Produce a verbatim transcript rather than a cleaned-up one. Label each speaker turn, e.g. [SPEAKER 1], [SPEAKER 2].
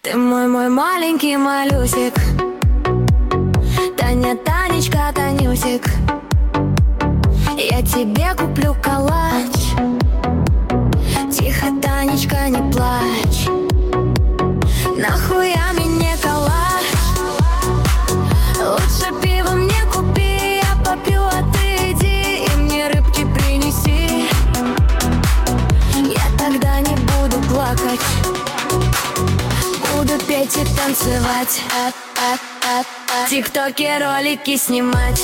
[SPEAKER 1] Ты мой, мой маленький малюсик, Таня, Танечка, Танюсик. Я тебе куплю калач. Тихо, Танечка, не плачь. Нахуя мне калач? Лучше пиво мне купи, я попью, а ты иди и мне рыбки принеси. Я тогда не буду плакать, буду петь и танцевать, в ТикТоке ролики снимать.